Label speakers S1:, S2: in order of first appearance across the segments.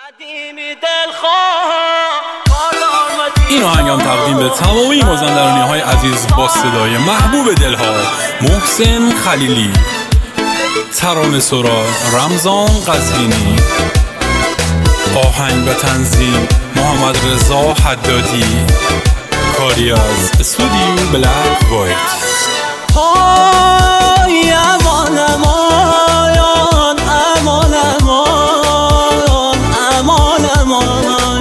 S1: این آهنگم تقدیم به تمامی مازندرانی‌های عزیز با صدای محبوب دلها محسن خلیلی، ترانه‌سرا رمضان قزوینی، آهنگ و تنظیم محمد رضا حدادی، کاری از استودیو بلک وایت.
S2: امان امان امان امان امان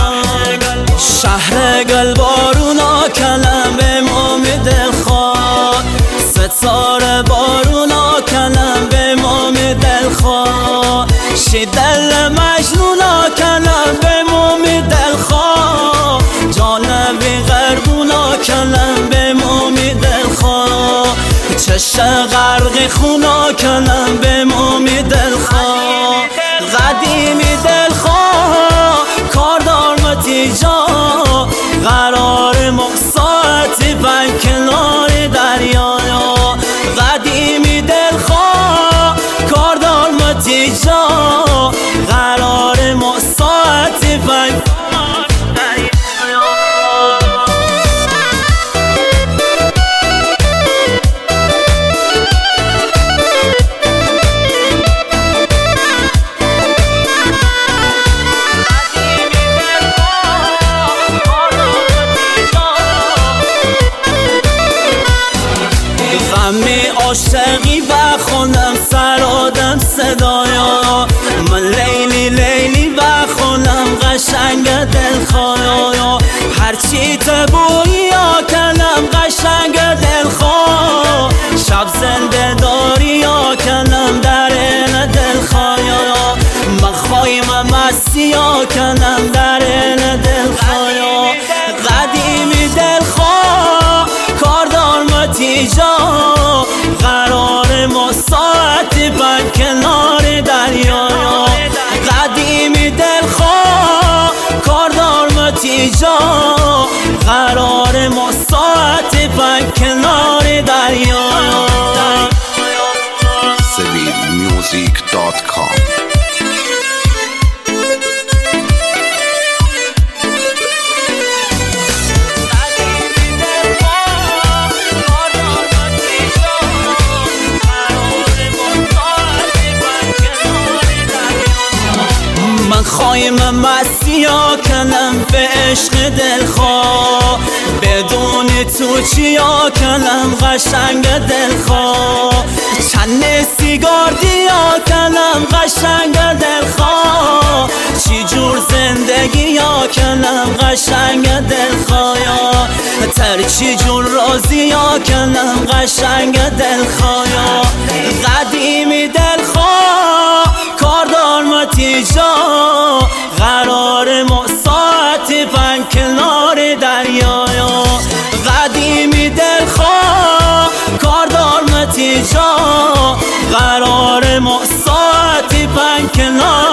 S2: شهر گل بارونا کلم به امید دلخواه، ستاره بارونا کلم به امید دلخواه، شدل مجنونا کلم به امید دلخواه، جانبی غربونا کلم به امید دلخواه، چشم غرق خونا کلم به امید دلخواه، قدیمی دلخواه کاردار متیجا، قرار مقصاتی بن کنار دریا، قدیمی دلخواه کاردار متیجا، قرار مقصاتی بن عاشقی و خونم سر آدم صدایا، من لیلی لیلی و خونم قشنگ دلخوایا، هرچی تبویی یا کلم قشنگ دلخواه، شب زنده داری یا کلم در این دلخوایا، من خواهیم مستی یا کلم در این دلخوایا، قدیمی دلخواه کاردار متیجا، قرار ما ساعتی بن کنار دریا، قدیمی دلخواه کاردار متیجا، قرار ما ساعتی بن کنار دریا.
S3: SevilMusic.com
S2: من خواهیم مسیح کنم به عشق دلخواه، بدون تو چیا کنم قشنگ دلخواه، چند سیگار دیا کنم قشنگ دلخواه، چی جور زندگی یا کنم قشنگ دلخواه، تر چی جور رازی یا کنم قشنگ دلخواه، قدیمی دلخواه کاردار متیجا، قرار ما ساعتی بن کنار دریا، قدیمی دلخواه کاردار متیجا، قرار ما ساعتی بن کنار